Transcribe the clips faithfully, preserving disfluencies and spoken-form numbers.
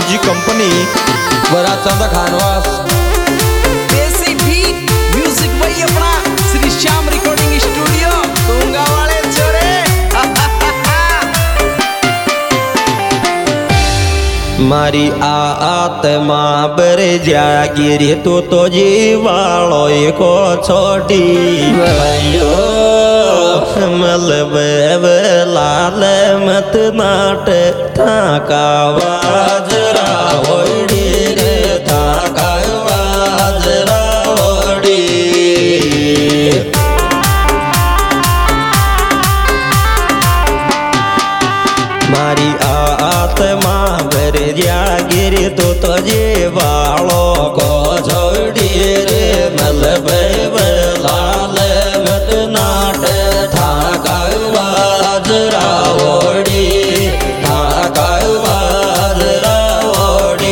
Music company बराचंदा खानवास देसी beat music भाई अपना श्री श्याम रिकॉर्डिंग स्टूडियो दूंगा वाले छोरे। मारी आत्मा बर जागिरी तू तो जीवालो को छोटी भयो मल लाल मत नाट था का वाजरा होड़ी रे था का वाजरा होड़ी। मारी आत्मा बर जागिरी तू तो जीवालो को छोड़ी रे मल लाल मत नाट था का वाजरा होड़ी था का वाजरा होड़ी।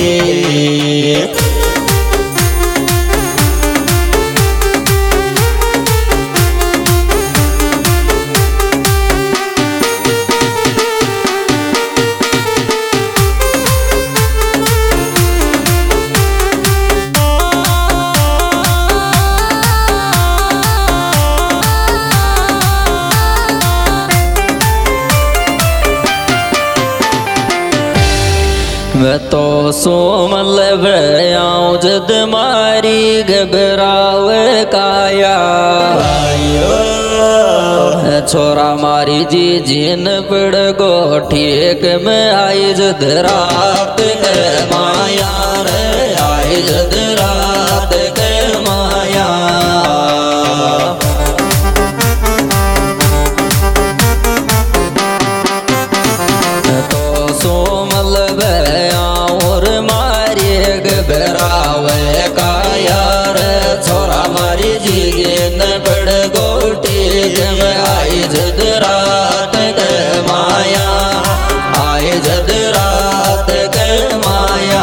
मैं तो सोमल आऊं जद मारी घबराव काया छोरा मारी जी जिन पड़ गो ठीक में आई जद रात के माया रे आई जद रात के माया। तो सोमल और मारी घबरावे का यार छोरा मारी जीन पड़ गोटी में आई जद रात के माया आई जद रात के माया।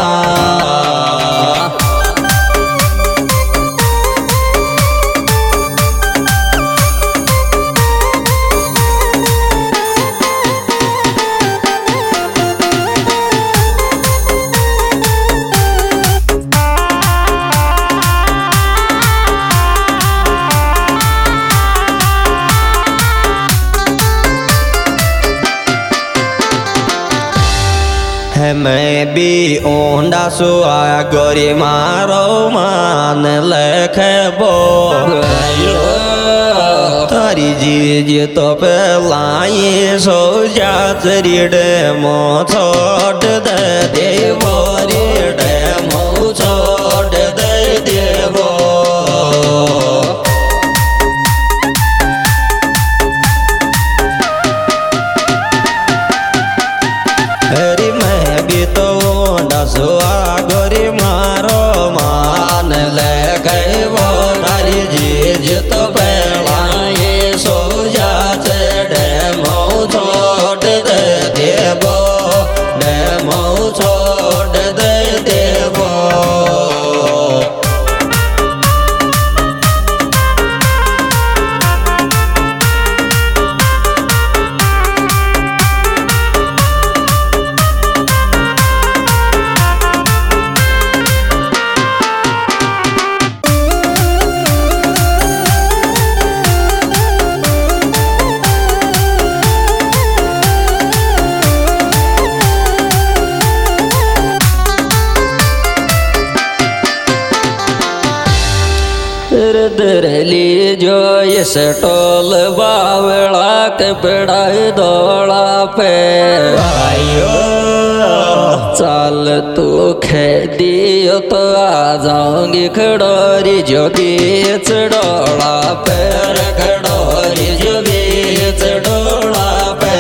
मैं भी ओंडा सुआ गोरी मारो मान लख बो तारी जी तो पलाई सो जा रीड मो छोड़ दे देवो रीड मो छोड़ दे देवो। तो डसुआ गोरी मारो मान ले गए वो नारी जी तो पहला ये सो जा डेमो छोड़ दे देवो डेमो छोड़ दे देवो। दरली जो इस टोल बावड़ा के पढ़ाई दौड़ा पे आयो चाल तू खेदी तो आ जाऊंगी खड़ोरी जो बीच डोला पैर खड़ोरी जो बीच डोला पे।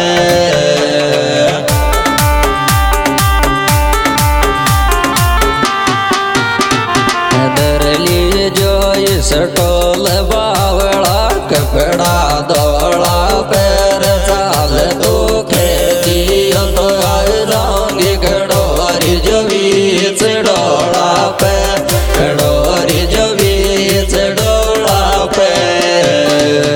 टोल बावड़ा कपड़ा दौड़ा पैर चाल तू खेती तो आऊंगी खड़ोरी जो बीच डोला पे खड़ोरी जो बीच डोला पे।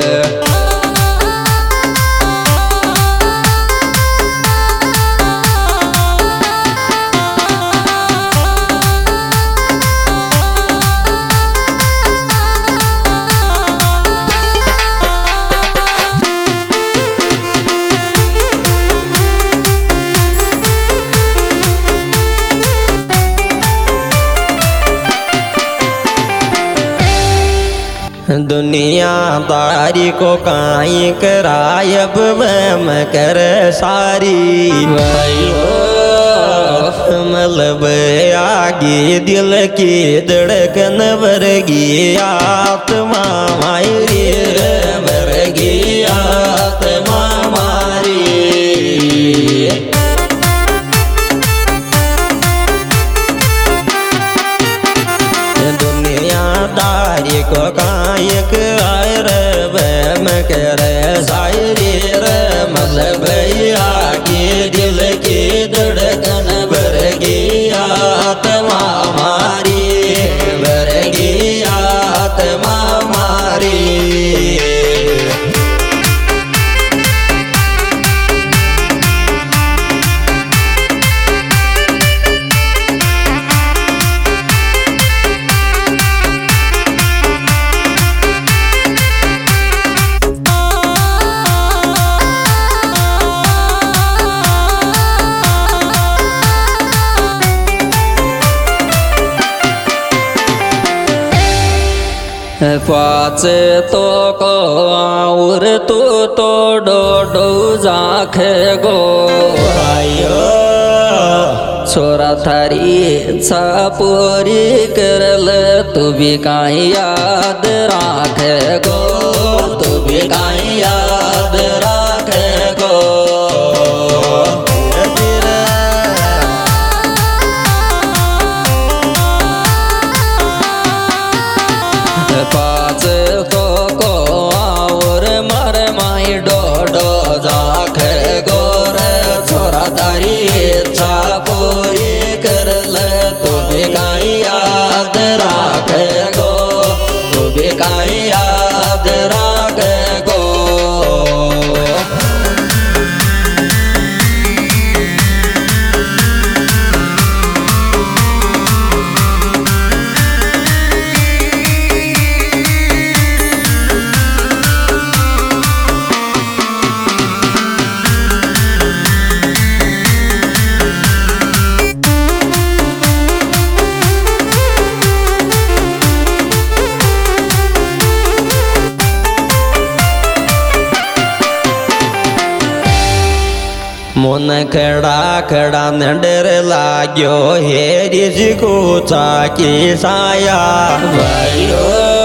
दुनिया तारी को काई करायब वम कर सारी भाइयों मतलब आगे दिल की धड़कन वर्गी आत्मा मायरी वर्गी आत्मा मारी दुनियादारी को कायक आयर वम कर सायरी रे मतलब आगे दिल की धड़कन वर्गी आत्मा मारी वर्गी आत्मा मारी पाच तो को और तू तो डो डो जाख गो आयो छोरा थारी छापोरी करल तू भी काई याद राख गो तू भी काई याद राख गो पाँच तो को और मर माई डो डो जाख गोर छोरा दारी छापोरी कर ले तू भी काई याद राख गो तू भी काई याद राख गो मन खड़ा खड़ा न डर लाग्यो हेरी जिको चाकी साया भाइयो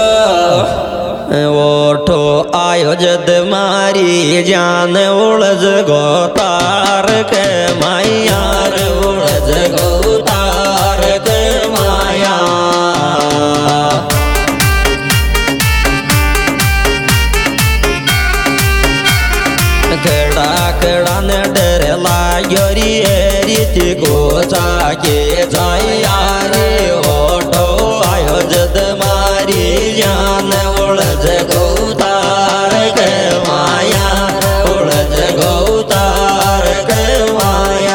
ओठो आयो जद मारी जान उलझ गो तार के मायार उलझ गो तार के माया खड़ा खड़ा न डर लाग्यो री को चाके जाया रे ओठो आयो जद मारी जान उलझ गो तार के माया उलझ गो तार के माया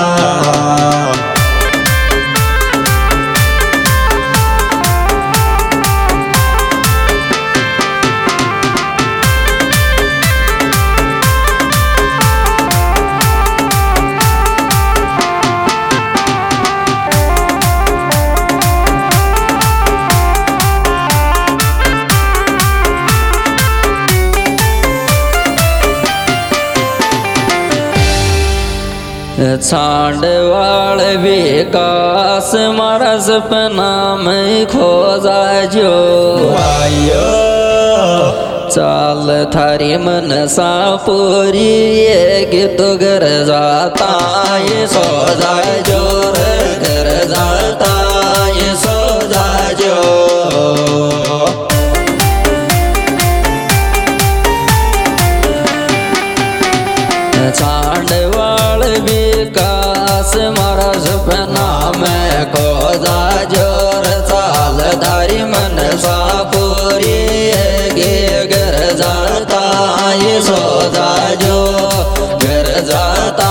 छांड वाल विकास मारा सपना में खोजा जो आयो चाल थारी मन सा पूरी एक तो घर जाता ये सो जाए जो घर जाता ये सो जाए जो छांड वाल विकास मारा सपना में खोजा जोर चाल धारी मन सा पूरी गे घर जाता ये सो जा जो घर जाता